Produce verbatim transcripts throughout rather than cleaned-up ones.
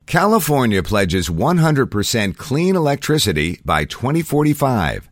California pledges one hundred percent clean electricity by twenty forty-five.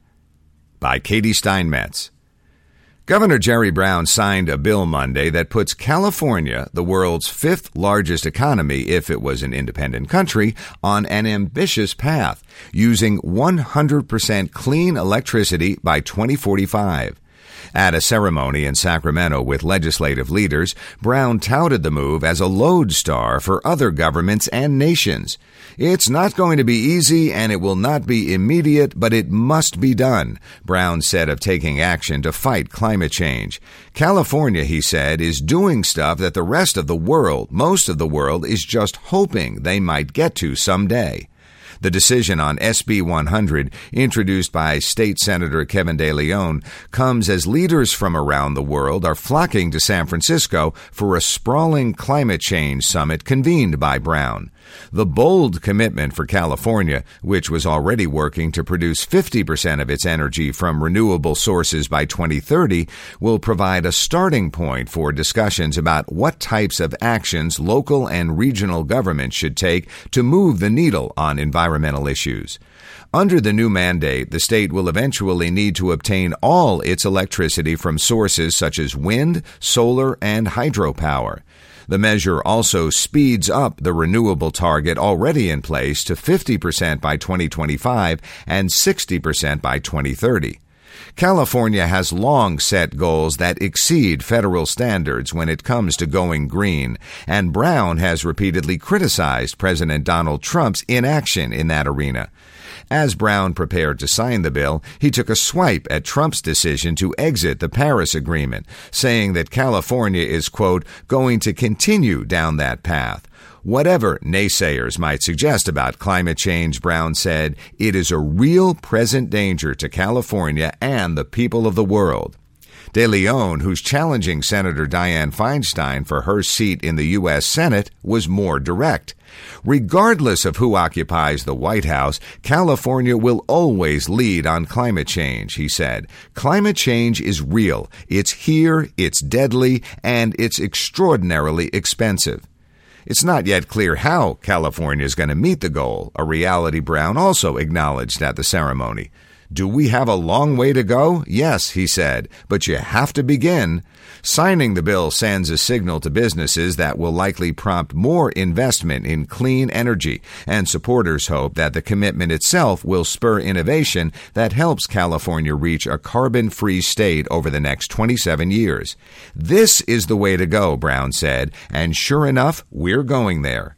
By Katie Steinmetz. Governor Jerry Brown signed a bill Monday that puts California, the world's fifth largest economy if it was an independent country, on an ambitious path, using one hundred percent clean electricity by twenty forty-five. At a ceremony in Sacramento with legislative leaders, Brown touted the move as a lodestar for other governments and nations. It's not going to be easy and it will not be immediate, but it must be done, Brown said of taking action to fight climate change. California, he said, is doing stuff that the rest of the world, most of the world, is just hoping they might get to someday. The decision on S B one hundred, introduced by State Senator Kevin De Leon, comes as leaders from around the world are flocking to San Francisco for a sprawling climate change summit convened by Brown. The bold commitment for California, which was already working to produce fifty percent of its energy from renewable sources by twenty thirty, will provide a starting point for discussions about what types of actions local and regional governments should take to move the needle on environmental issues. Under the new mandate, the state will eventually need to obtain all its electricity from sources such as wind, solar, and hydropower. The measure also speeds up the renewable target already in place to fifty percent by twenty twenty-five and sixty percent by twenty thirty. California has long set goals that exceed federal standards when it comes to going green, and Brown has repeatedly criticized President Donald Trump's inaction in that arena. As Brown prepared to sign the bill, he took a swipe at Trump's decision to exit the Paris Agreement, saying that California is, quote, going to continue down that path. Whatever naysayers might suggest about climate change, Brown said, it is a real present danger to California and the people of the world. De Leon, who's challenging Senator Dianne Feinstein for her seat in the U S Senate, was more direct. Regardless of who occupies the White House, California will always lead on climate change, he said. Climate change is real. It's here, it's deadly, and it's extraordinarily expensive. It's not yet clear how California is going to meet the goal, a reality Brown also acknowledged at the ceremony. Do we have a long way to go? Yes, he said, but you have to begin. Signing the bill sends a signal to businesses that will likely prompt more investment in clean energy, and supporters hope that the commitment itself will spur innovation that helps California reach a carbon-free state over the next twenty-seven years. This is the way to go, Brown said, and sure enough, we're going there.